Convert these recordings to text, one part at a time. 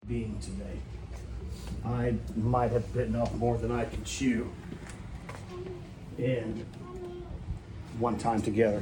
being today. I might have bitten off more than I could chew in one time together.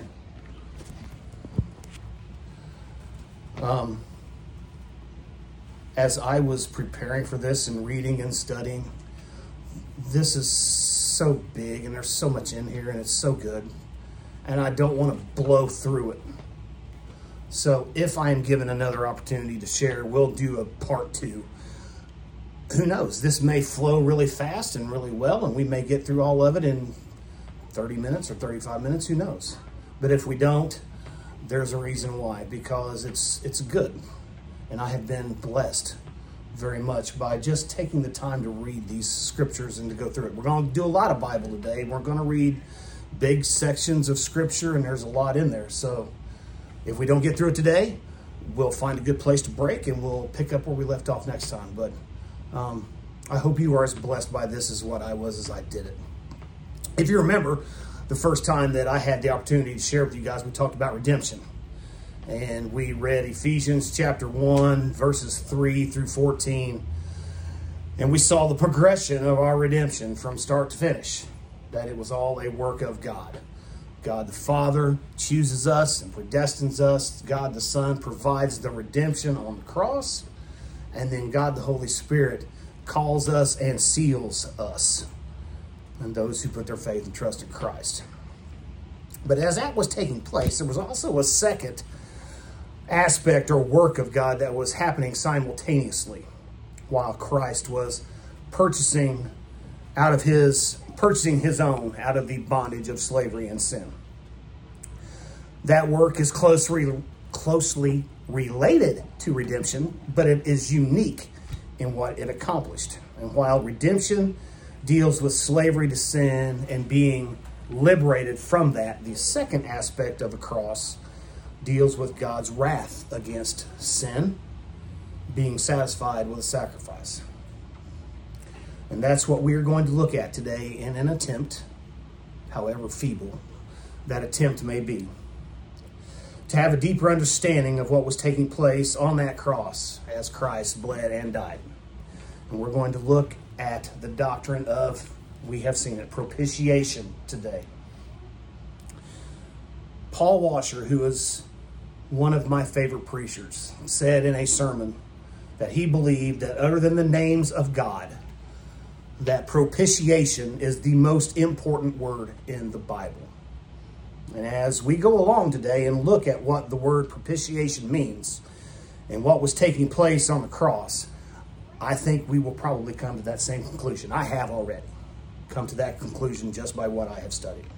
As I was preparing for this and reading and studying, this is so big and there's so much in here and it's so good, and I don't want to blow through it. So if I am given another opportunity to share, we'll do a part 2. Who knows? This may flow really fast and really well, and we may get through all of it in 30 minutes or 35 minutes. Who knows? But if we don't, there's a reason why, because it's good. And I have been blessed very much by just taking the time to read these scriptures and to go through it. We're going to do a lot of Bible today. We're going to read big sections of scripture, and there's a lot in there. So if we don't get through it today, we'll find a good place to break and we'll pick up where we left off next time. But I hope you are as blessed by this as what I was as I did it. If you remember, the first time that I had the opportunity to share with you guys, we talked about redemption. And we read Ephesians chapter 1, verses 3 through 14. And we saw the progression of our redemption from start to finish, that it was all a work of God. God the Father chooses us and predestines us. God the Son provides the redemption on the cross. And then God the Holy Spirit calls us and seals us, and those who put their faith and trust in Christ. But as that was taking place, there was also a second aspect or work of God that was happening simultaneously while Christ was purchasing his own out of the bondage of slavery and sin. That work is closely related to redemption, but it is unique in what it accomplished. And while redemption deals with slavery to sin and being liberated from that, the second aspect of the cross deals with God's wrath against sin being satisfied with a sacrifice. And that's what we're going to look at today in an attempt, however feeble that attempt may be, to have a deeper understanding of what was taking place on that cross as Christ bled and died. And we're going to look at the doctrine of, we have seen it, propitiation today. Paul Washer, who is one of my favorite preachers, said in a sermon that he believed that other than the names of God, that propitiation is the most important word in the Bible. And as we go along today and look at what the word propitiation means and what was taking place on the cross, I think we will probably come to that same conclusion. I have already come to that conclusion just by what I have studied.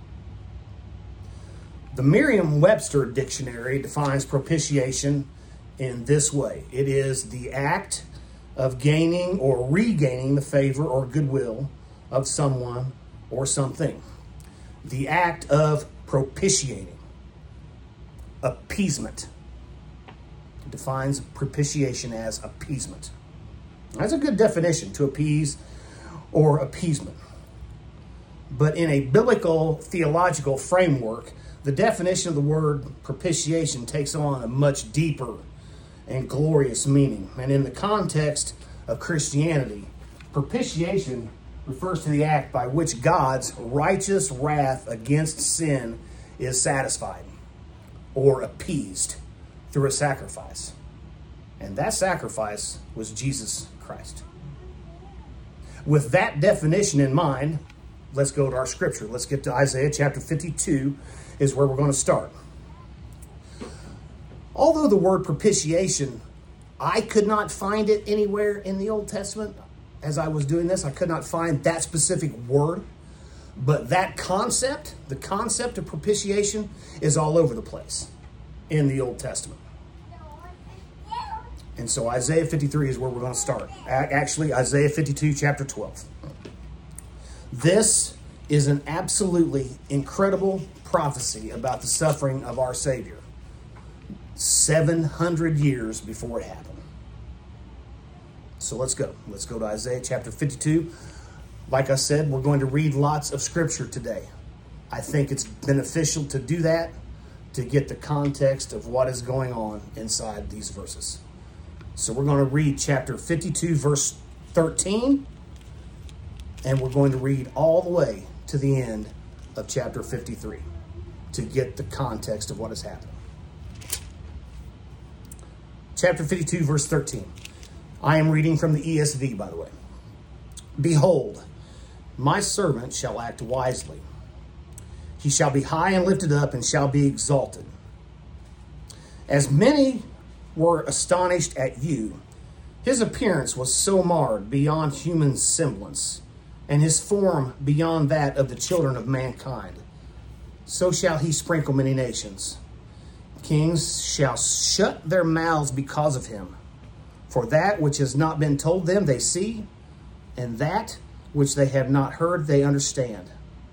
The Merriam-Webster dictionary defines propitiation in this way. It is the act of gaining or regaining the favor or goodwill of someone or something. The act of propitiating. Appeasement. It defines propitiation as appeasement. That's a good definition, to appease or appeasement. But in a biblical theological framework, the definition of the word propitiation takes on a much deeper and glorious meaning. And in the context of Christianity, propitiation refers to the act by which God's righteous wrath against sin is satisfied or appeased through a sacrifice. And that sacrifice was Jesus Christ. With that definition in mind, let's go to our scripture. Let's get to Isaiah chapter 52 is where we're going to start. Although the word propitiation, I could not find it anywhere in the Old Testament. As I was doing this, I could not find that specific word. But that concept, the concept of propitiation, is all over the place in the Old Testament. And so Isaiah 53 is where we're going to start. Actually, Isaiah 52, chapter 12. This is an absolutely incredible prophecy about the suffering of our Savior 700 years before it happened. So let's go. Let's go to Isaiah chapter 52. Like I said, we're going to read lots of scripture today. I think it's beneficial to do that to get the context of what is going on inside these verses. So we're going to read chapter 52, verse 13, and we're going to read all the way to the end of chapter 53 to get the context of what has happened. Chapter 52, verse 13. I am reading from the ESV, by the way. Behold, my servant shall act wisely. He shall be high and lifted up and shall be exalted. As many were astonished at you, his appearance was so marred beyond human semblance, and his form beyond that of the children of mankind. So shall he sprinkle many nations. Kings shall shut their mouths because of him. For that which has not been told them they see, and that which they have not heard they understand.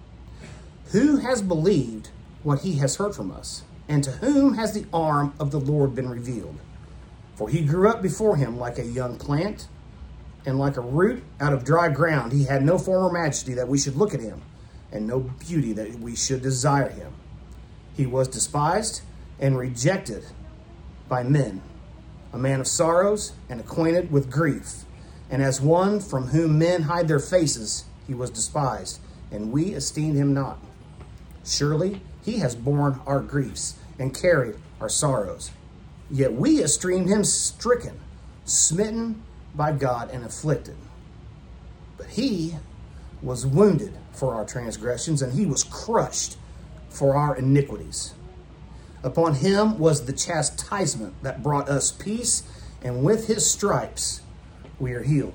Who has believed what he has heard from us? And to whom has the arm of the Lord been revealed? For he grew up before him like a young plant, and like a root out of dry ground. He had no form or majesty that we should look at him, and no beauty that we should desire him. He was despised and rejected by men, a man of sorrows and acquainted with grief. And as one from whom men hide their faces, he was despised, and we esteemed him not. Surely he has borne our griefs and carried our sorrows. Yet we esteemed him stricken, smitten by God, and afflicted. But he was wounded for our transgressions, and he was crushed for our iniquities. Upon him was the chastisement that brought us peace, and with his stripes we are healed.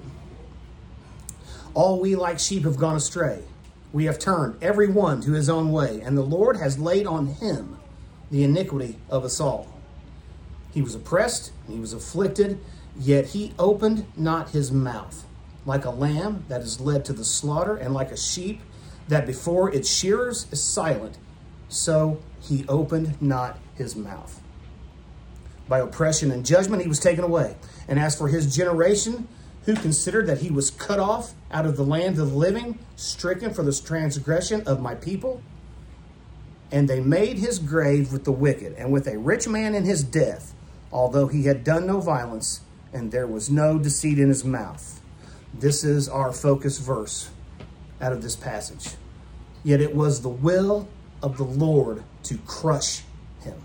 All we like sheep have gone astray. We have turned every one to his own way, and the Lord has laid on him the iniquity of us all. He was oppressed, and he was afflicted, yet he opened not his mouth. Like a lamb that is led to the slaughter, and like a sheep that before its shearers is silent, so he opened not his mouth. By oppression and judgment he was taken away. And as for his generation, who considered that he was cut off out of the land of the living, stricken for the transgression of my people? And they made his grave with the wicked, and with a rich man in his death, although he had done no violence, and there was no deceit in his mouth. This is our focus verse out of this passage. Yet it was the will of the Lord to crush him.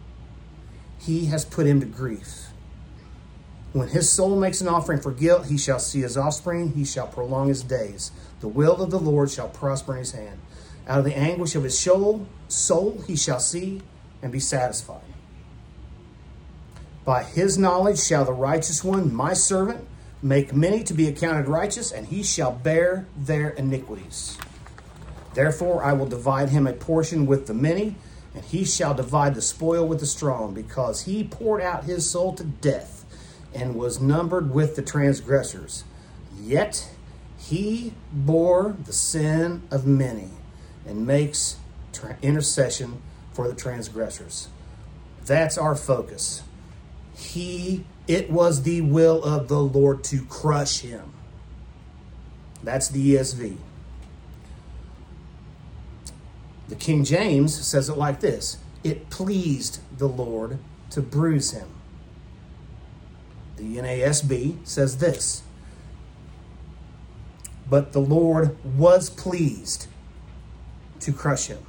He has put him to grief. When his soul makes an offering for guilt, he shall see his offspring, he shall prolong his days. The will of the Lord shall prosper in his hand. Out of the anguish of his soul he shall see and be satisfied. By his knowledge shall the righteous one, my servant, make many to be accounted righteous, and he shall bear their iniquities. Therefore I will divide him a portion with the many, and he shall divide the spoil with the strong, because he poured out his soul to death, and was numbered with the transgressors. Yet he bore the sin of many, and makes intercession for the transgressors. That's our focus. It was the will of the Lord to crush him. That's the ESV. The King James says it like this: it pleased the Lord to bruise him. The NASB says this: but the Lord was pleased to crush him.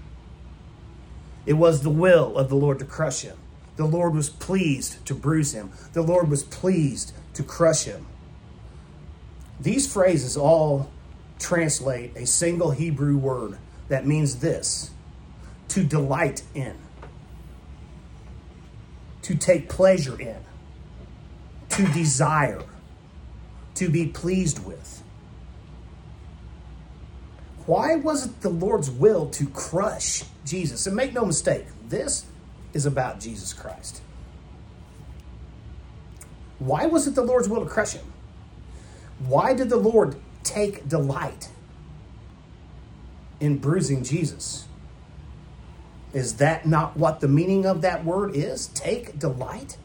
It was the will of the Lord to crush him. The Lord was pleased to bruise him. The Lord was pleased to crush him. These phrases all translate a single Hebrew word that means this: to delight in, to take pleasure in, to desire, to be pleased with. Why was it the Lord's will to crush Jesus? And make no mistake, this is about Jesus Christ. Why was it the Lord's will to crush him? Why did the Lord take delight in bruising Jesus? Is that not what the meaning of that word is? Take delight?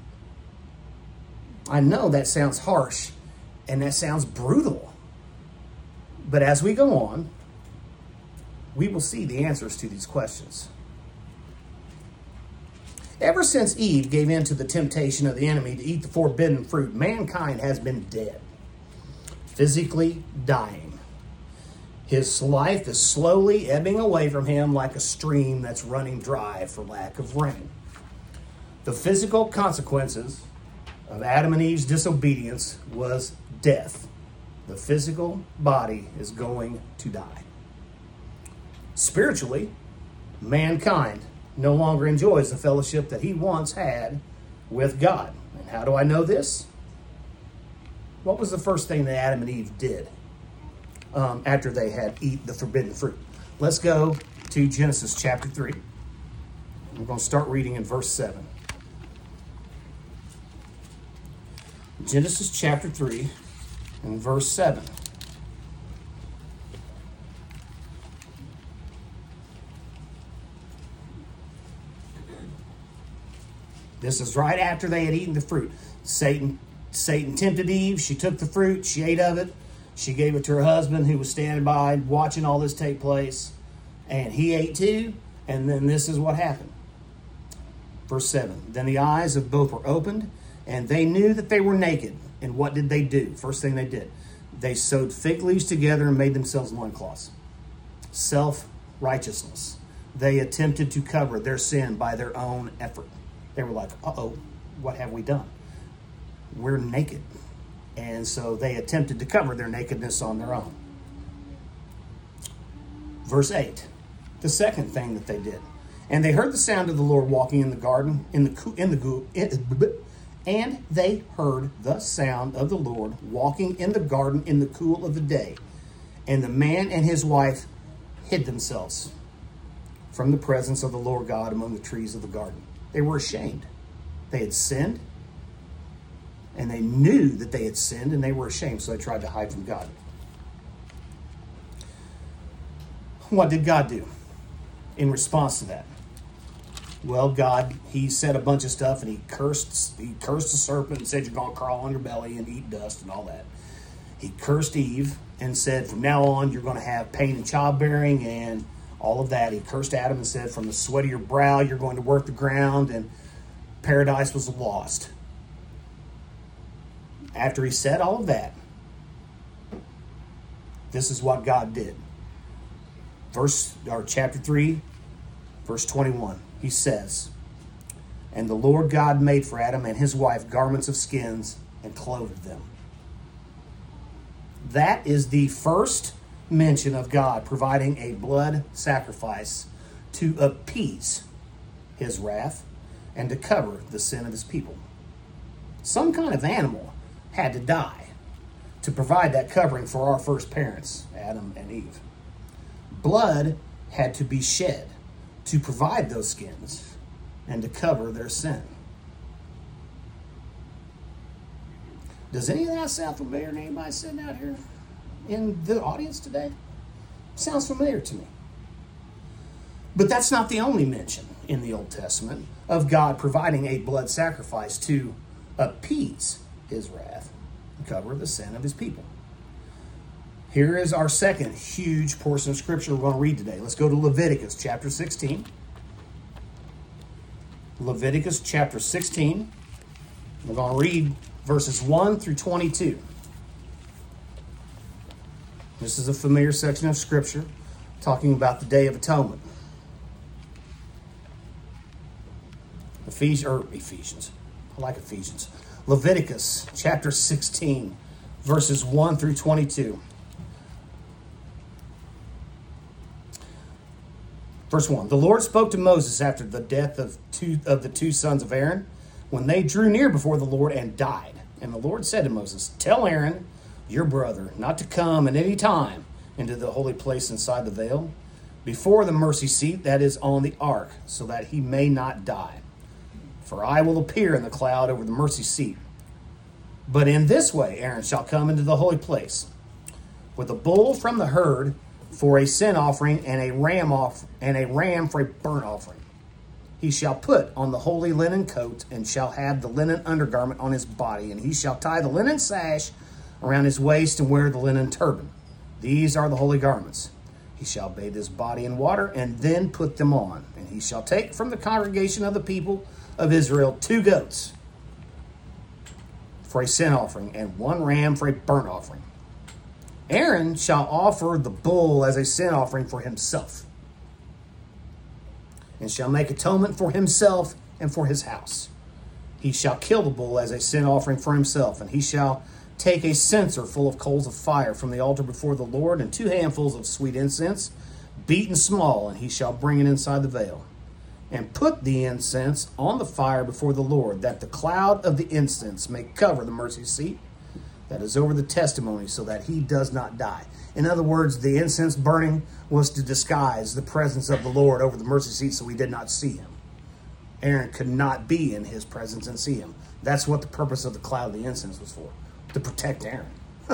I know that sounds harsh and that sounds brutal. But as we go on, we will see the answers to these questions. Ever since Eve gave in to the temptation of the enemy to eat the forbidden fruit, mankind has been dead, physically dying. His life is slowly ebbing away from him like a stream that's running dry for lack of rain. The physical consequences of Adam and Eve's disobedience was death. The physical body is going to die. Spiritually, mankind no longer enjoys the fellowship that he once had with God. And how do I know this? What was the first thing that Adam and Eve did after they had eaten the forbidden fruit? Let's go to Genesis chapter 3. We're going to start reading in verse 7. Genesis chapter 3 and verse 7. This is right after they had eaten the fruit. Satan tempted Eve. She took the fruit. She ate of it. She gave it to her husband, who was standing by watching all this take place. And he ate too. And then this is what happened. Verse 7. Then the eyes of both were opened, and they knew that they were naked. And what did they do? First thing they did. They sewed fig leaves together and made themselves loincloths. Self-righteousness. They attempted to cover their sin by their own effort. They were like, uh-oh, what have we done? We're naked. And so they attempted to cover their nakedness on their own. Verse 8, the second thing that they did. And they heard the sound of the Lord walking in the garden, and they heard the sound of the Lord walking in the garden in the cool of the day. And the man and his wife hid themselves from the presence of the Lord God among the trees of the garden. They were ashamed. They had sinned, and they knew that they had sinned, and they were ashamed, so they tried to hide from God. What did God do in response to that? Well, God, he said a bunch of stuff, and he cursed the serpent and said, you're going to crawl on your belly and eat dust and all that. He cursed Eve and said, from now on, you're going to have pain in childbearing and all of that. He cursed Adam and said, from the sweat of your brow, you're going to work the ground, and paradise was lost. After he said all of that, this is what God did. Chapter 3, verse 21. He says, and the Lord God made for Adam and his wife garments of skins and clothed them. That is the first mention of God providing a blood sacrifice to appease his wrath and to cover the sin of his people. Some kind of animal had to die to provide that covering for our first parents, Adam and Eve. Blood had to be shed to provide those skins and to cover their sin. Does any of that sound familiar to anybody sitting out here in the audience today? Sounds familiar to me. But that's not the only mention in the Old Testament of God providing a blood sacrifice to appease his wrath and cover the sin of his people. Here is our second huge portion of Scripture we're going to read today. Let's go to Leviticus chapter 16. Leviticus chapter 16. We're going to read verses 1 through 22. This is a familiar section of Scripture talking about the Day of Atonement. Ephesians. I like Ephesians. Leviticus chapter 16, verses 1 through 22. Verse 1, the Lord spoke to Moses after the death of the two sons of Aaron, when they drew near before the Lord and died. And the Lord said to Moses, tell Aaron, your brother, not to come at any time into the holy place inside the veil, before the mercy seat that is on the ark, so that he may not die. For I will appear in the cloud over the mercy seat. But in this way Aaron shall come into the holy place, with a bull from the herd for a sin offering, and a ram for a burnt offering. He shall put on the holy linen coat, and shall have the linen undergarment on his body, and he shall tie the linen sash around his waist, and wear the linen turban. These are the holy garments. He shall bathe his body in water, and then put them on. And he shall take from the congregation of the people of Israel 2 goats for a sin offering, and 1 ram for a burnt offering. Aaron shall offer the bull as a sin offering for himself, and shall make atonement for himself and for his house. He shall kill the bull as a sin offering for himself, and he shall take a censer full of coals of fire from the altar before the Lord, and 2 handfuls of sweet incense, beaten small, and he shall bring it inside the veil, and put the incense on the fire before the Lord, that the cloud of the incense may cover the mercy seat that is over the testimony, so that he does not die. In other words, the incense burning was to disguise the presence of the Lord over the mercy seat, so we did not see him. Aaron could not be in his presence and see him. That's what the purpose of the cloud of the incense was for, to protect Aaron.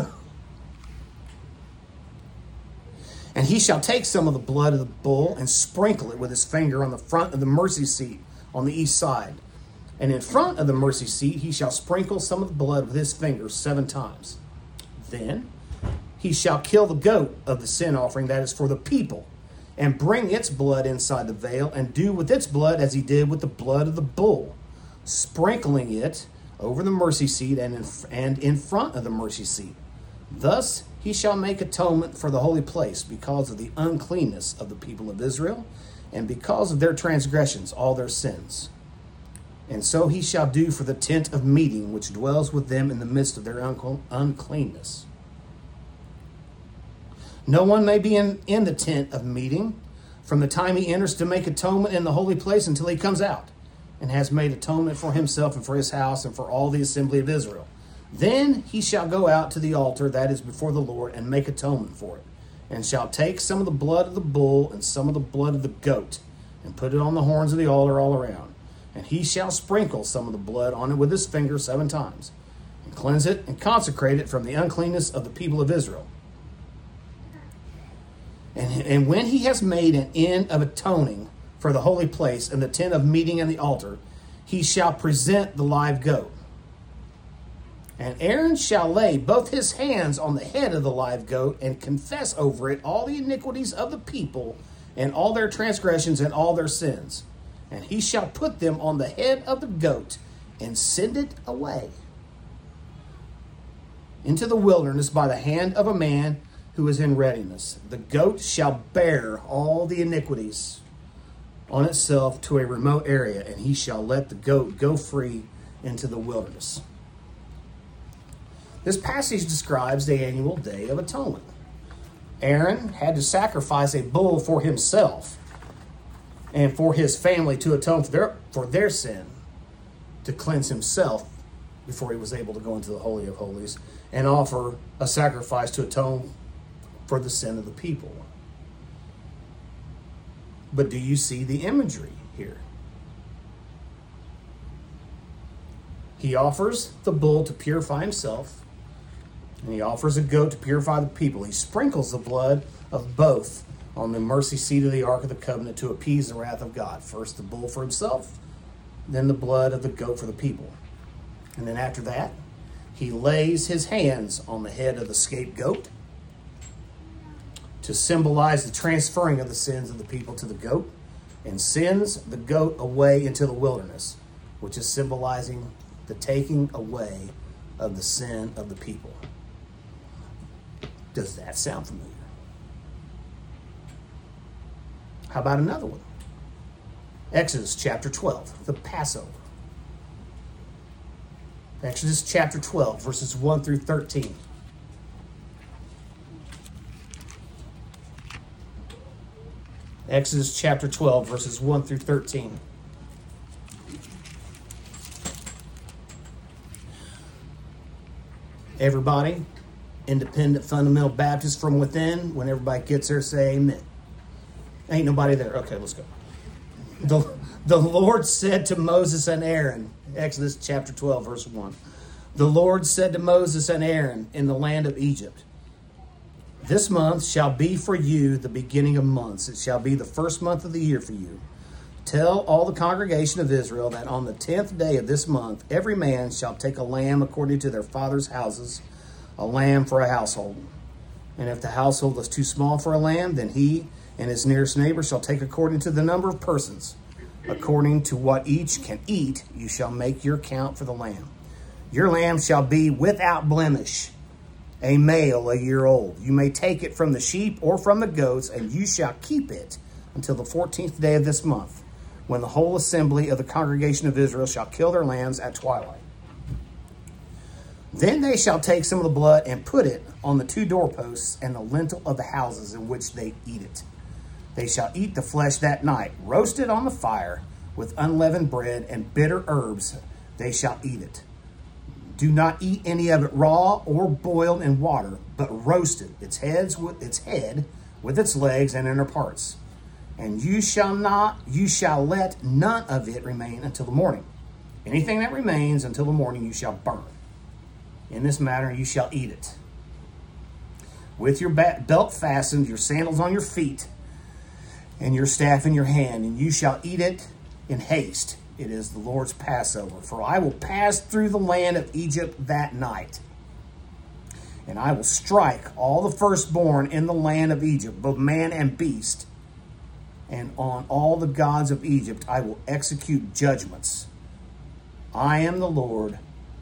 And he shall take some of the blood of the bull and sprinkle it with his finger on the front of the mercy seat on the east side. And in front of the mercy seat he shall sprinkle some of the blood with his finger 7 times. Then he shall kill the goat of the sin offering that is for the people, and bring its blood inside the veil, and do with its blood as he did with the blood of the bull, sprinkling it over the mercy seat and in front of the mercy seat. Thus he shall make atonement for the holy place because of the uncleanness of the people of Israel, and because of their transgressions, all their sins. And so he shall do for the tent of meeting, which dwells with them in the midst of their uncleanness. No one may be in the tent of meeting from the time he enters to make atonement in the holy place until he comes out and has made atonement for himself and for his house and for all the assembly of Israel. Then he shall go out to the altar that is before the Lord and make atonement for it, and shall take some of the blood of the bull and some of the blood of the goat, and put it on the horns of the altar all around. And he shall sprinkle some of the blood on it with his finger 7 times, and cleanse it and consecrate it from the uncleanness of the people of Israel. And when he has made an end of atoning for the holy place and the tent of meeting and the altar, he shall present the live goat. And Aaron shall lay both his hands on the head of the live goat and confess over it all the iniquities of the people and all their transgressions and all their sins. And he shall put them on the head of the goat and send it away into the wilderness by the hand of a man who is in readiness. The goat shall bear all the iniquities on itself to a remote area, and he shall let the goat go free into the wilderness. This passage describes the annual Day of Atonement. Aaron had to sacrifice a bull for himself and for his family to atone for their sin, to cleanse himself before he was able to go into the Holy of Holies and offer a sacrifice to atone for the sin of the people. But do you see the imagery here? He offers the bull to purify himself, and he offers a goat to purify the people. He sprinkles the blood of both on the mercy seat of the Ark of the Covenant to appease the wrath of God. First the bull for himself, then the blood of the goat for the people. And then after that, he lays his hands on the head of the scapegoat to symbolize the transferring of the sins of the people to the goat, and sends the goat away into the wilderness, which is symbolizing the taking away of the sin of the people. Does that sound familiar? How about another one? Exodus chapter 12, the Passover. Exodus chapter 12, verses 1 through 13. Exodus chapter 12, verses 1 through 13. Everybody, independent fundamental Baptist from within, when everybody gets there, say amen. Ain't nobody there. Okay, let's go. The Lord said to Moses and Aaron, Exodus chapter 12, verse 1. The Lord said to Moses and Aaron in the land of Egypt, this month shall be for you the beginning of months. It shall be the first month of the year for you. Tell all the congregation of Israel that on the 10th day of this month, every man shall take a lamb according to their father's houses, a lamb for a household. And if the household is too small for a lamb, then he and his nearest neighbor shall take according to the number of persons. According to what each can eat, you shall make your count for the lamb. Your lamb shall be without blemish, a male a year old. You may take it from the sheep or from the goats, and you shall keep it until the 14th day of this month, when the whole assembly of the congregation of Israel shall kill their lambs at twilight. Then they shall take some of the blood and put it on the 2 doorposts and the lintel of the houses in which they eat it. They shall eat the flesh that night, roasted on the fire with unleavened bread and bitter herbs. They shall eat it. Do not eat any of it raw or boiled in water, but roasted, its head with its legs and inner parts. And you shall let none of it remain until the morning. Anything that remains until the morning you shall burn. In this manner you shall eat it. With your belt fastened, your sandals on your feet, and your staff in your hand, and you shall eat it in haste. It is the Lord's Passover. For I will pass through the land of Egypt that night, and I will strike all the firstborn in the land of Egypt, both man and beast, and on all the gods of Egypt I will execute judgments. I am the Lord.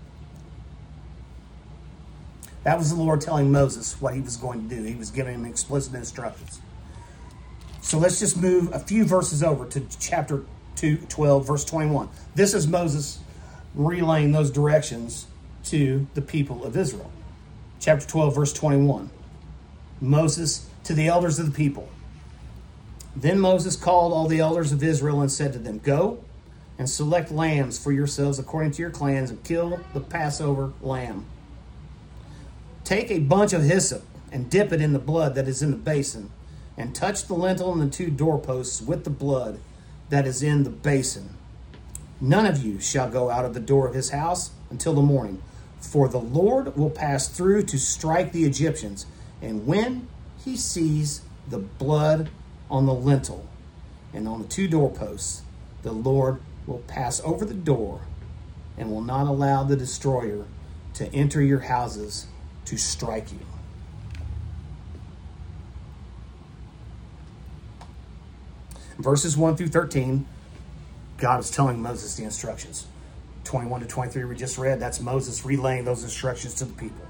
That was the Lord telling Moses what he was going to do. He was giving him explicit instructions. So let's just move a few verses over to chapter 12, verse 21. This is Moses relaying those directions to the people of Israel. Chapter 12, verse 21. Moses to the elders of the people. Then Moses called all the elders of Israel and said to them, Go and select lambs for yourselves according to your clans and kill the Passover lamb. Take a bunch of hyssop and dip it in the blood that is in the basin, and touch the lintel and the 2 doorposts with the blood that is in the basin. None of you shall go out of the door of his house until the morning, for the Lord will pass through to strike the Egyptians, and when he sees the blood on the lintel and on the 2 doorposts, the Lord will pass over the door and will not allow the destroyer to enter your houses to strike you. Verses 1 through 13, God is telling Moses the instructions. 21 to 23 we just read, that's Moses relaying those instructions to the people.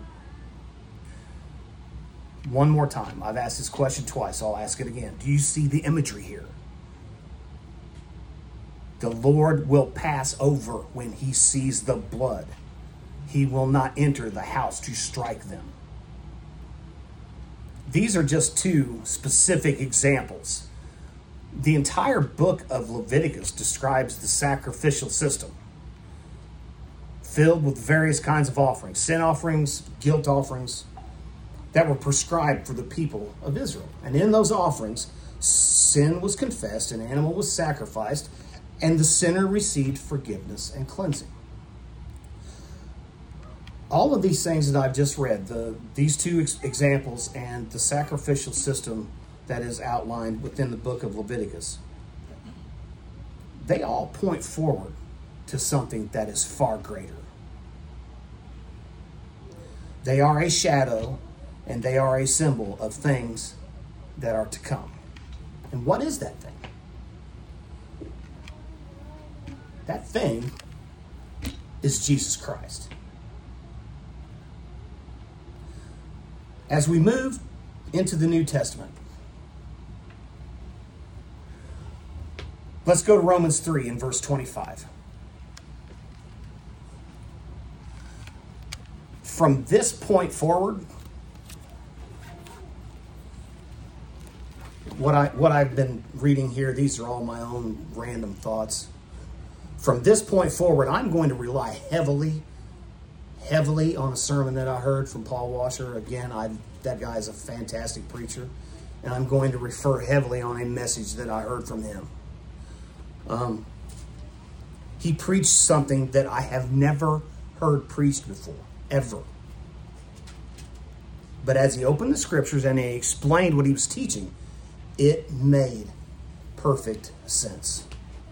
One more time, I've asked this question twice, I'll ask it again. Do you see the imagery here? The Lord will pass over when he sees the blood. He will not enter the house to strike them. These are just 2 specific examples. The entire book of Leviticus describes the sacrificial system, filled with various kinds of offerings, sin offerings, guilt offerings, that were prescribed for the people of Israel. And in those offerings, sin was confessed, an animal was sacrificed, and the sinner received forgiveness and cleansing. All of these things that I've just read, these 2 examples and the sacrificial system that is outlined within the book of Leviticus, they all point forward to something that is far greater. They are a shadow and they are a symbol of things that are to come. And what is that thing? That thing is Jesus Christ. As we move into the New Testament, let's go to Romans 3 in verse 25. From this point forward, what I've been reading here, these are all my own random thoughts. From this point forward, I'm going to rely heavily on a sermon that I heard from Paul Washer. Again, that guy is a fantastic preacher, and I'm going to refer heavily on a message that I heard from him. He preached something that I have never heard preached before, ever. But as he opened the scriptures and he explained what he was teaching, it made perfect sense.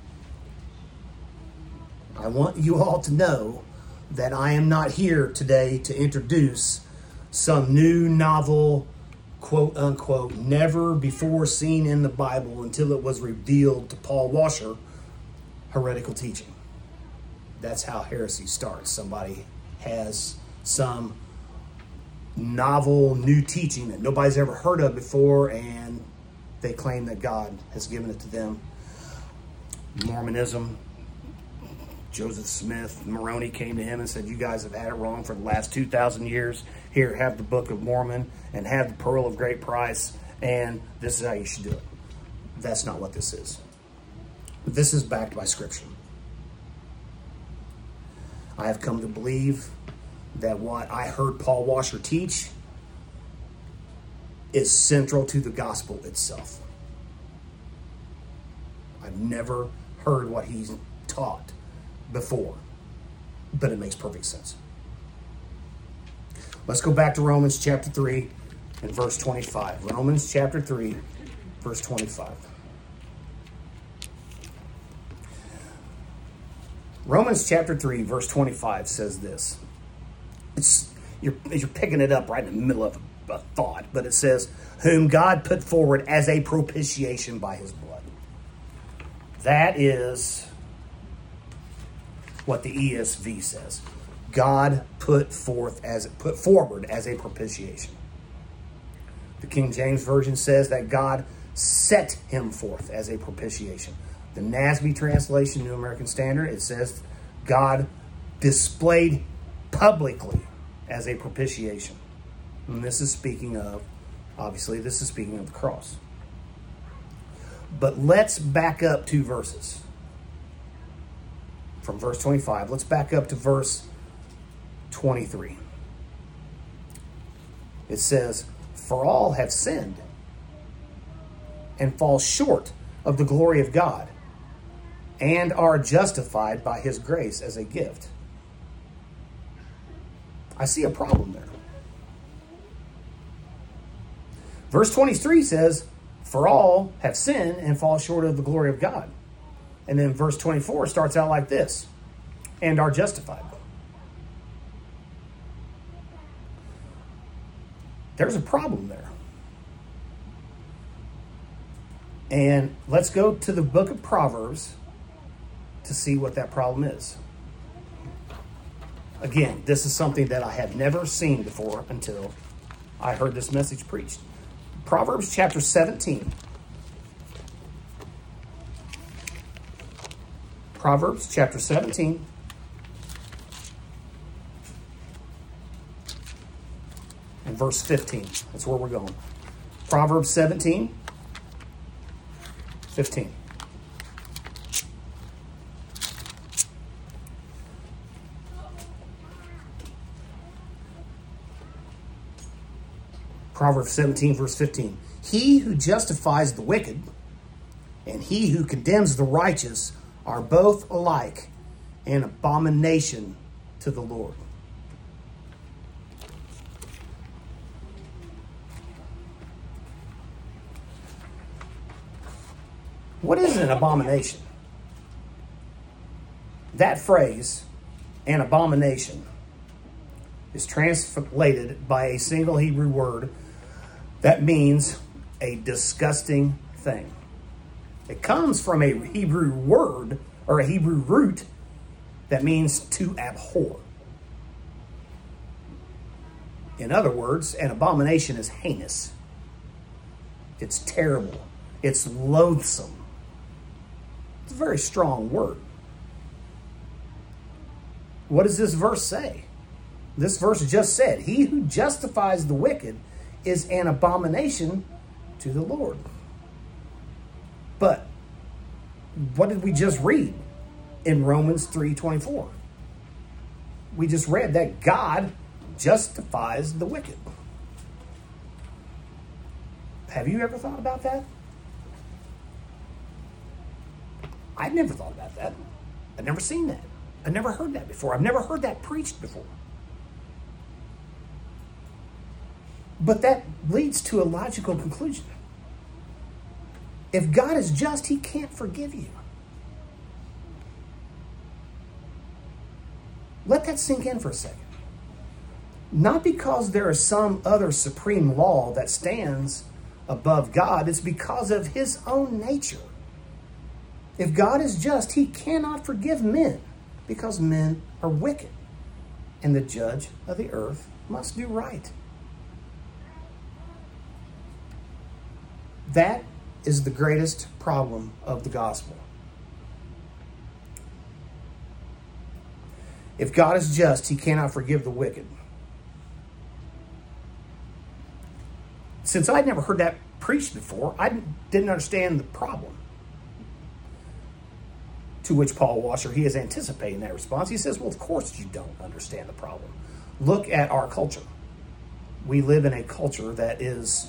I want you all to know that I am not here today to introduce some new novel, quote unquote, never before seen in the Bible until it was revealed to Paul Washer heretical teaching. That's how heresy starts. Somebody has some novel new teaching that nobody's ever heard of before, and they claim that God has given it to them. Mormonism, Joseph Smith, Moroni came to him and said, you guys have had it wrong for the last 2,000 years. Here, have the Book of Mormon and have the Pearl of Great Price, and this is how you should do it. That's not what this is. This is backed by Scripture. I have come to believe that what I heard Paul Washer teach is central to the gospel itself. I've never heard what he's taught before, but it makes perfect sense. Let's go back to Romans chapter 3 and verse 25. Romans chapter 3, verse 25. Romans chapter 3, verse 25 says this. You're picking it up right in the middle of a thought, but it says, whom God put forward as a propitiation by his blood. That is what the ESV says. God put forward as a propitiation. The King James Version says that God set him forth as a propitiation. The NASB translation, New American Standard, it says God displayed publicly as a propitiation. And this is speaking of, obviously, this is speaking of the cross. But let's back up 2 verses. From verse 25, let's back up to verse 23. It says, for all have sinned and fall short of the glory of God, and are justified by his grace as a gift. I see a problem there. Verse 23 says, for all have sinned and fall short of the glory of God. And then verse 24 starts out like this, and are justified. There's a problem there. And let's go to the book of Proverbs to see what that problem is. Again, this is something that I had never seen before until I heard this message preached. Proverbs chapter 17. Proverbs chapter 17. And verse 15. That's where we're going. Proverbs 17, 15. Proverbs 17, verse 15. He who justifies the wicked and he who condemns the righteous are both alike an abomination to the Lord. What is an abomination? That phrase, an abomination, is translated by a single Hebrew word that means a disgusting thing. It comes from a Hebrew word or a Hebrew root that means to abhor. In other words, an abomination is heinous. It's terrible. It's loathsome. It's a very strong word. What does this verse say? This verse just said, he who justifies the wicked is an abomination to the Lord. But what did we just read in Romans 3:24? We just read that God justifies the wicked. Have you ever thought about that? I'd never thought about that. I'd never seen that. I've never heard that before. I've never heard that preached before. But that leads to a logical conclusion. If God is just, he can't forgive you. Let that sink in for a second. Not because there is some other supreme law that stands above God. It's because of his own nature. If God is just, he cannot forgive men because men are wicked, and the judge of the earth must do right. That is the greatest problem of the gospel. If God is just, he cannot forgive the wicked. Since I'd never heard that preached before, I didn't understand the problem. To which Paul Washer, he is anticipating that response. He says, well, of course you don't understand the problem. Look at our culture. We live in a culture that is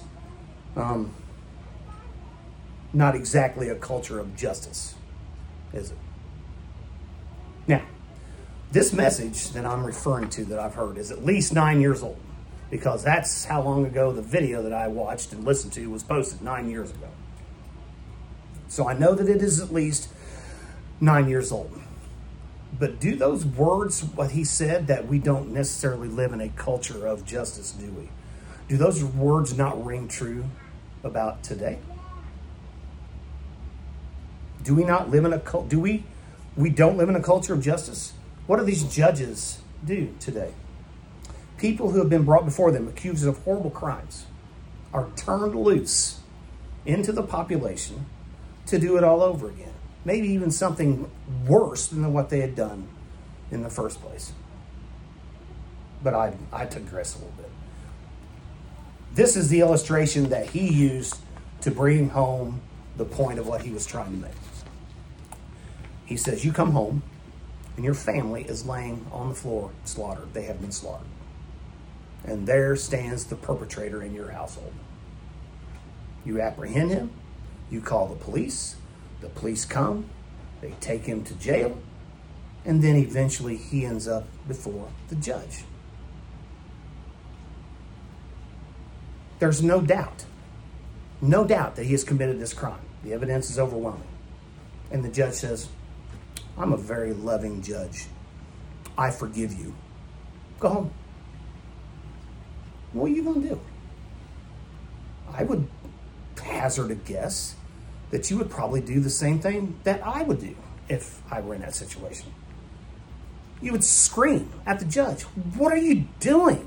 not exactly a culture of justice, is it? Now, this message that I'm referring to that I've heard is at least 9 years old, because that's how long ago the video that I watched and listened to was posted, 9 years ago. So I know that it is at least 9 years old. But do those words, what he said, that we don't necessarily live in a culture of justice, do we? Do those words not ring true about today? Do we not live in a culture? We don't live in a culture of justice? What do these judges do today? People who have been brought before them accused of horrible crimes are turned loose into the population to do it all over again. Maybe even something worse than what they had done in the first place. But I digress a little bit. This is the illustration that he used to bring home the point of what he was trying to make. He says, you come home and your family is laying on the floor slaughtered. They have been slaughtered. And there stands the perpetrator in your household. You apprehend him. You call the police. The police come. They take him to jail. And then eventually he ends up before the judge. There's no doubt that he has committed this crime. The evidence is overwhelming. And the judge says, I'm a very loving judge. I forgive you. Go home. What are you going to do? I would hazard a guess that you would probably do the same thing that I would do if I were in that situation. You would scream at the judge, what are you doing?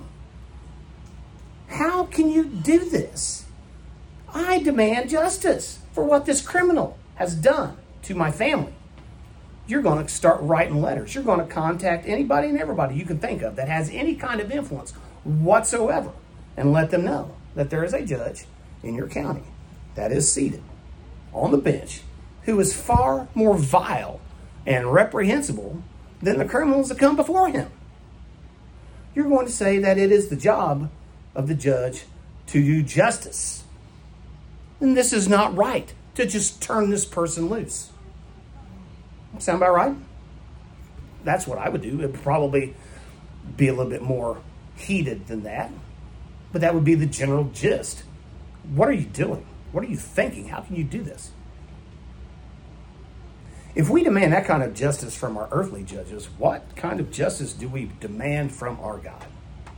How can you do this? I demand justice for what this criminal has done to my family. You're going to start writing letters. You're going to contact anybody and everybody you can think of that has any kind of influence whatsoever and let them know that there is a judge in your county that is seated on the bench who is far more vile and reprehensible than the criminals that come before him. You're going to say that it is the job of the judge to do justice. And this is not right to just turn this person loose. Sound about right? That's what I would do. It would probably be a little bit more heated than that. But that would be the general gist. What are you doing? What are you thinking? How can you do this? If we demand that kind of justice from our earthly judges, what kind of justice do we demand from our God?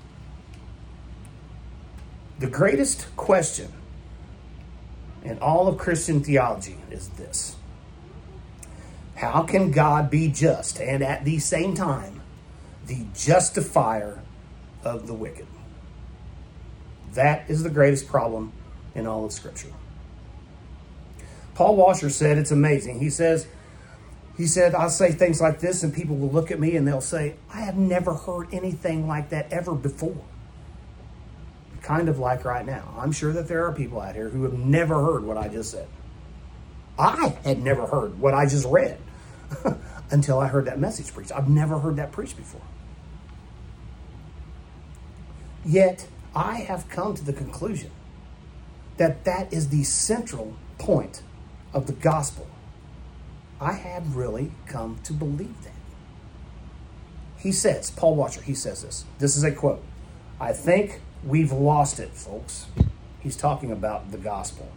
The greatest question in all of Christian theology is this. How can God be just and at the same time the justifier of the wicked? That is the greatest problem in all of Scripture. Paul Washer said it's amazing. He said, I'll say things like this and people will look at me and they'll say, I have never heard anything like that ever before. Kind of like right now. I'm sure that there are people out here who have never heard what I just said. I had never heard what I just read until I heard that message preached. I've never heard that preached before. Yet, I have come to the conclusion that that is the central point of the gospel. I have really come to believe that. He says, Paul Washer, he says this. This is a quote. I think we've lost it, folks. He's talking about the gospel.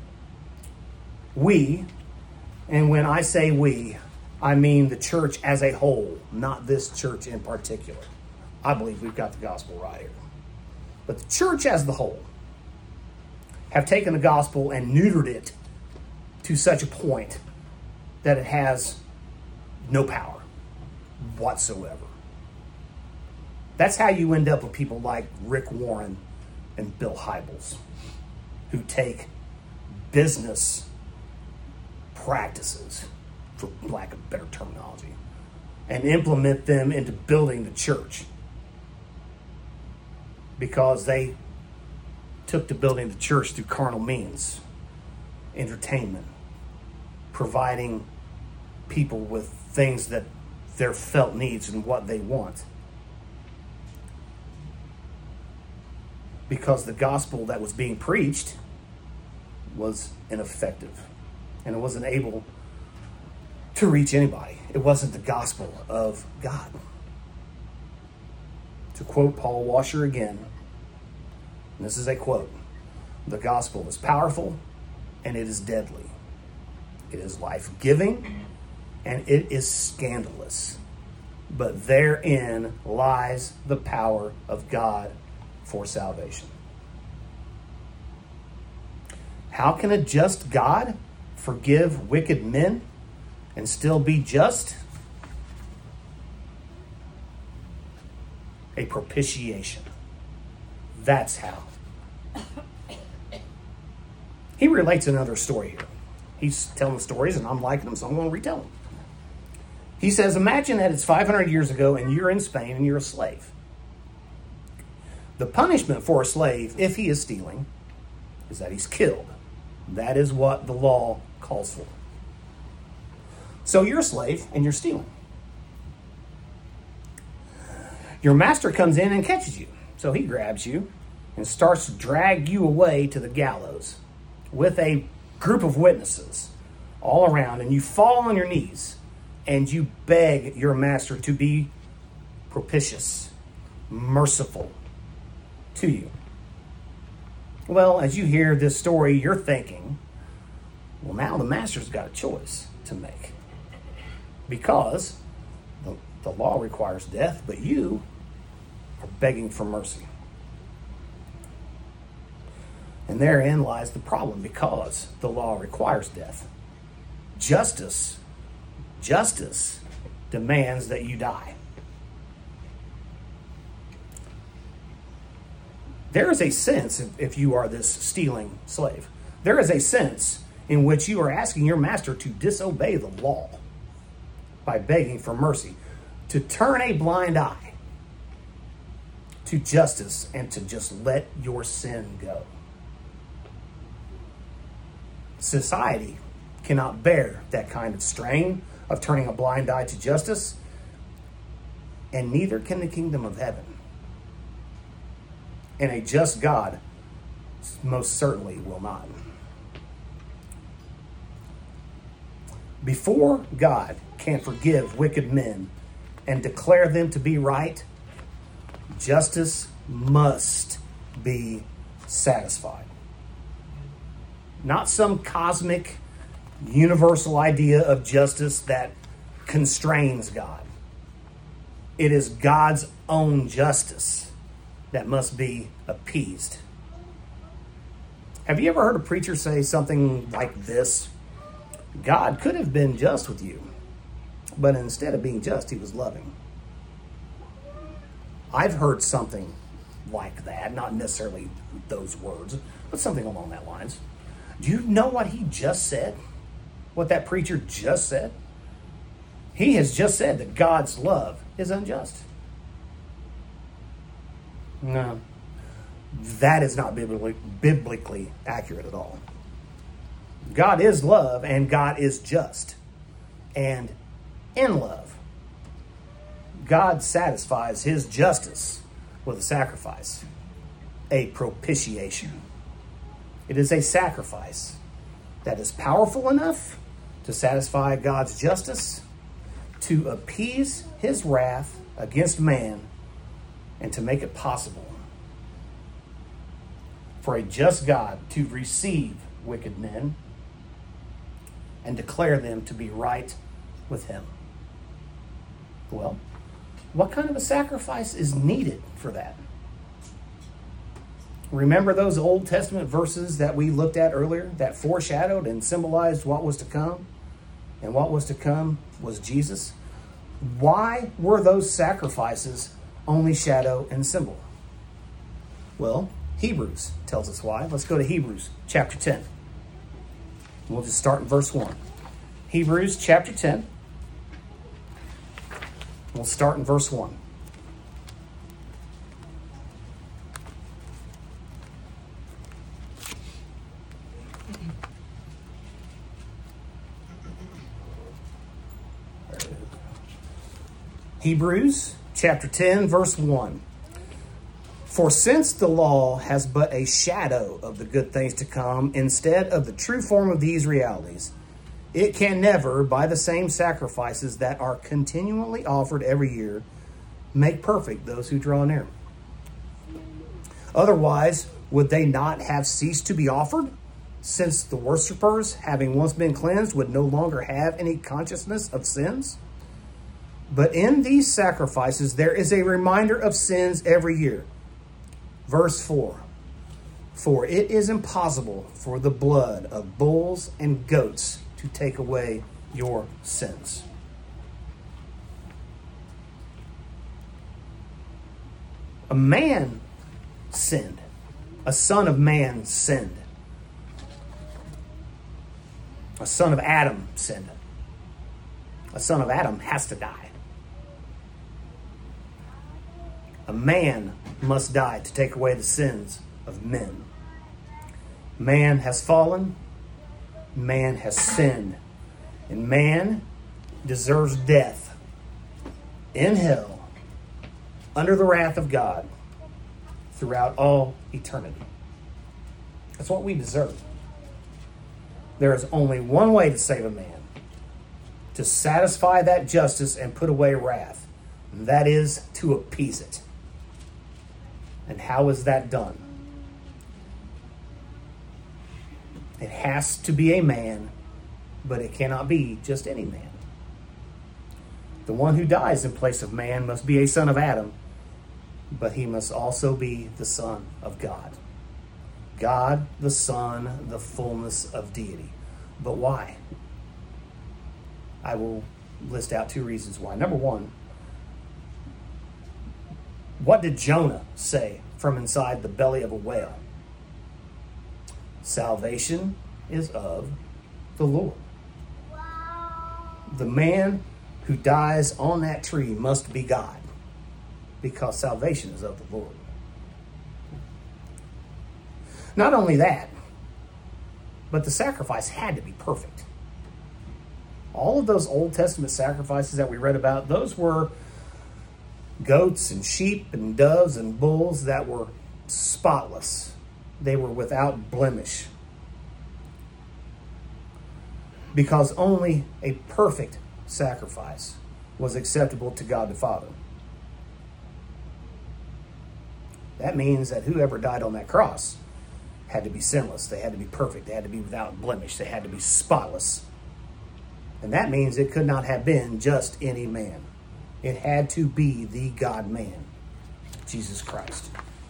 We, and when I say we, I mean the church as a whole, not this church in particular. I believe we've got the gospel right here. But the church as the whole have taken the gospel and neutered it to such a point that it has no power whatsoever. That's how you end up with people like Rick Warren and Bill Hybels, who take business practices, for lack of better terminology, and implement them into building the church, because they took to building the church through carnal means, entertainment, providing people with things that their felt needs and what they want. Because the gospel that was being preached was ineffective, and it wasn't able to reach anybody. It wasn't the gospel of God. To quote Paul Washer again, and this is a quote, "The gospel is powerful and it is deadly. It is life-giving and it is scandalous. But therein lies the power of God for salvation." How can a just God forgive wicked men and still be just? A propitiation. That's how. He relates another story here. He's telling stories and I'm liking them, so I'm going to retell them. He says, imagine that it's 500 years ago and you're in Spain and you're a slave. The punishment for a slave, if he is stealing, is that he's killed. That is what the law calls for. So you're a slave and you're stealing. Your master comes in and catches you. So he grabs you and starts to drag you away to the gallows with a group of witnesses all around, and you fall on your knees and you beg your master to be propitious, merciful to you. Well, as you hear this story, you're thinking, well, now the master's got a choice to make, because the law requires death, but you are begging for mercy. And therein lies the problem, because the law requires death. Justice demands that you die. There is a sense, if you are this stealing slave, there is a sense in which you are asking your master to disobey the law by begging for mercy, to turn a blind eye to justice and to just let your sin go. Society cannot bear that kind of strain of turning a blind eye to justice, and neither can the kingdom of heaven. And a just God most certainly will not. Before God can forgive wicked men and declare them to be right, justice must be satisfied. Not some cosmic, universal idea of justice that constrains God. It is God's own justice that must be appeased. Have you ever heard a preacher say something like this? God could have been just with you, but instead of being just, he was loving. I've heard something like that, not necessarily those words, but something along that lines. Do you know what he just said? What that preacher just said? He has just said that God's love is unjust. No, that is not biblically accurate at all. God is love and God is just. And in love, God satisfies his justice with a sacrifice, a propitiation. It is a sacrifice that is powerful enough to satisfy God's justice, to appease his wrath against man, and to make it possible for a just God to receive wicked men and declare them to be right with him. Well, what kind of a sacrifice is needed for that? Remember those Old Testament verses that we looked at earlier that foreshadowed and symbolized what was to come? and what was to come was Jesus. Why were those sacrifices only shadow and symbol? Well, Hebrews tells us why. Let's go to Hebrews chapter 10. We'll just start in verse 1. Hebrews chapter 10. We'll start in verse 1. Hebrews chapter 10, verse 1. For since the law has but a shadow of the good things to come instead of the true form of these realities, it can never, by the same sacrifices that are continually offered every year, make perfect those who draw near. Otherwise, would they not have ceased to be offered, since the worshippers, having once been cleansed, would no longer have any consciousness of sins? But in these sacrifices, there is a reminder of sins every year. Verse 4. For it is impossible for the blood of bulls and goats to take away your sins. A man sinned. A son of man sinned. A son of Adam sinned. A son of Adam has to die. A man must die to take away the sins of men. Man has fallen. Man has sinned. And man deserves death in hell under the wrath of God throughout all eternity. That's what we deserve. There is only one way to save a man, to satisfy that justice and put away wrath, and that is to appease it. And how is that done? It has to be a man, but it cannot be just any man. The one who dies in place of man must be a son of Adam, but he must also be the Son of God. God, the Son, the fullness of deity. But why? I will list out 2 reasons why. Number 1, what did Jonah say from inside the belly of a whale? Salvation is of the Lord. The man who dies on that tree must be God, because salvation is of the Lord. Not only that, but the sacrifice had to be perfect. All of those Old Testament sacrifices that we read about, those were goats and sheep and doves and bulls that were spotless. They were without blemish. Because only a perfect sacrifice was acceptable to God the Father. That means that whoever died on that cross had to be sinless. They had to be perfect. They had to be without blemish. They had to be spotless. And that means it could not have been just any man. It had to be the God-man, Jesus Christ.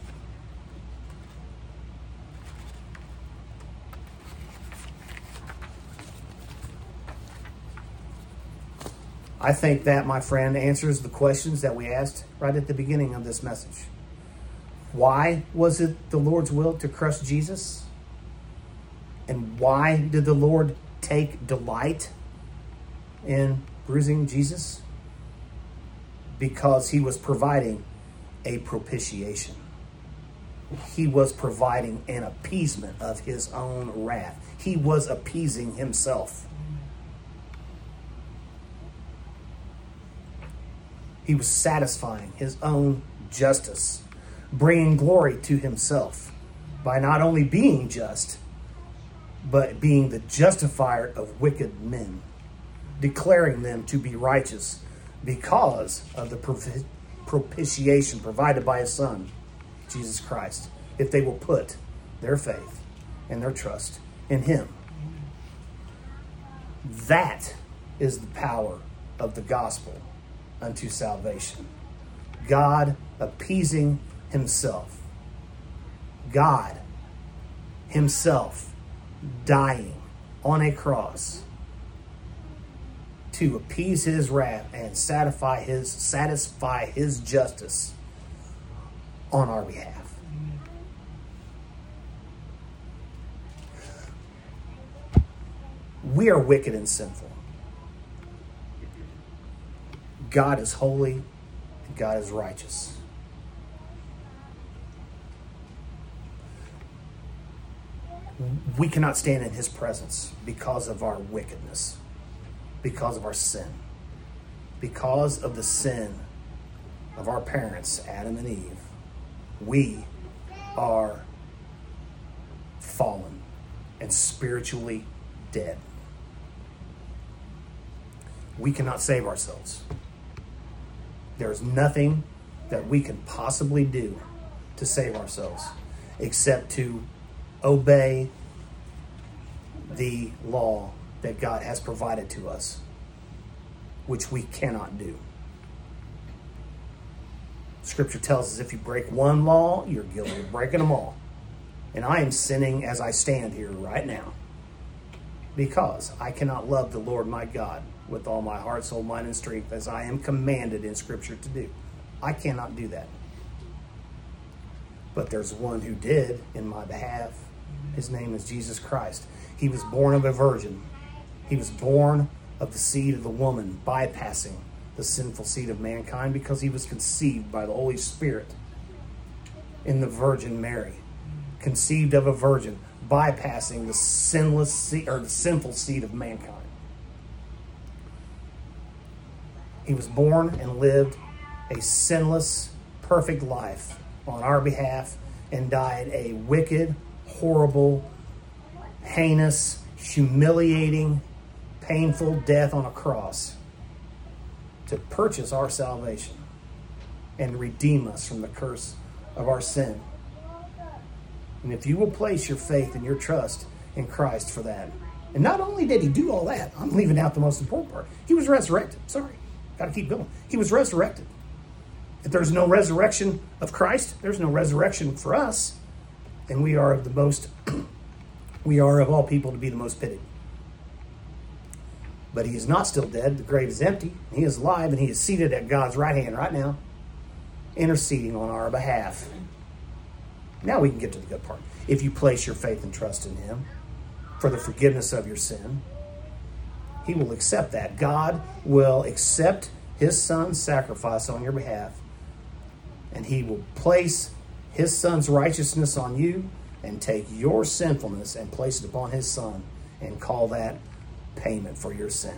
I think that, my friend, answers the questions that we asked right at the beginning of this message. Why was it the Lord's will to crush Jesus? And why did the Lord take delight in bruising Jesus? Because he was providing a propitiation. He was providing an appeasement of his own wrath. He was appeasing himself. He was satisfying his own justice, bringing glory to himself by not only being just, but being the justifier of wicked men, declaring them to be righteous because of the propitiation provided by his Son, Jesus Christ, if they will put their faith and their trust in him. That is the power of the gospel unto salvation. God appeasing himself. God himself dying on a cross to appease his wrath and satisfy his justice on our behalf. We are wicked and sinful. God is holy and God is righteous. We cannot stand in his presence because of our wickedness, because of our sin, because of the sin of our parents, Adam and Eve. We are fallen and spiritually dead. We cannot save ourselves. There is nothing that we can possibly do to save ourselves except to obey the law that God has provided to us, which we cannot do. Scripture tells us if you break one law, you're guilty of breaking them all. And I am sinning as I stand here right now because I cannot love the Lord my God with all my heart, soul, mind, and strength as I am commanded in Scripture to do. I cannot do that. But there's one who did in my behalf. His name is Jesus Christ. He was born of a virgin. He was born of the seed of the woman, bypassing the sinful seed of mankind because he was conceived by the Holy Spirit in the Virgin Mary. Conceived of a virgin, bypassing the sinless seed, or the sinful seed of mankind. He was born and lived a sinless, perfect life on our behalf and died a wicked, horrible, heinous, humiliating, painful death on a cross to purchase our salvation and redeem us from the curse of our sin. And if you will place your faith and your trust in Christ for that, and not only did he do all that, I'm leaving out the most important part. He was resurrected. Sorry, got to keep going. He was resurrected. If there's no resurrection of Christ, there's no resurrection for us. And we are of the most, we are of all people to be the most pitied. But he is not still dead. The grave is empty. He is alive, and he is seated at God's right hand right now, interceding on our behalf. Now we can get to the good part. If you place your faith and trust in him for the forgiveness of your sin, he will accept that. God will accept his son's sacrifice on your behalf, and he will place his son's righteousness on you and take your sinfulness and place it upon his son and call that payment for your sin.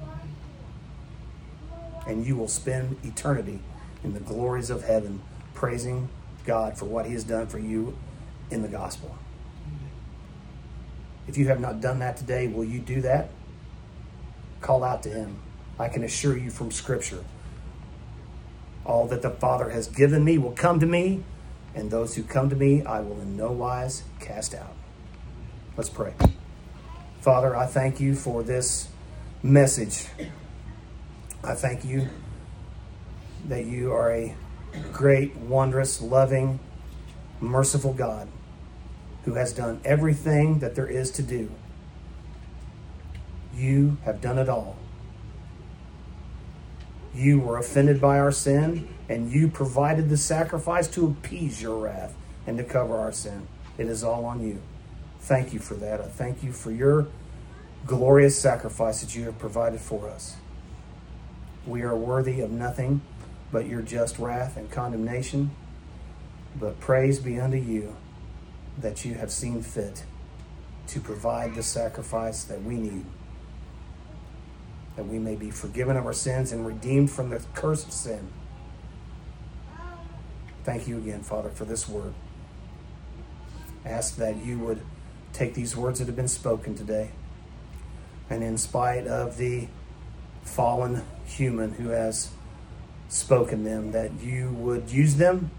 And you will spend eternity in the glories of heaven praising God for what he has done for you in the gospel. If you have not done that today, will you do that? Call out to him. I can assure you from Scripture, all that the Father has given me will come to me, and those who come to me I will in no wise cast out. Let's pray. Father, I thank you for this message. I thank you that you are a great, wondrous, loving, merciful God who has done everything that there is to do. You have done it all. You were offended by our sin, and you provided the sacrifice to appease your wrath and to cover our sin. It is all on you. Thank you for that. I thank you for your glorious sacrifice that you have provided for us. We are worthy of nothing but your just wrath and condemnation. But praise be unto you that you have seen fit to provide the sacrifice that we need, that we may be forgiven of our sins and redeemed from the curse of sin. Thank you again, Father, for this word. I ask that you would take these words that have been spoken today, and in spite of the fallen human who has spoken them, that you would use them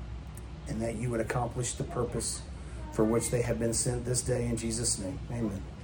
and that you would accomplish the purpose for which they have been sent this day in Jesus' name. Amen.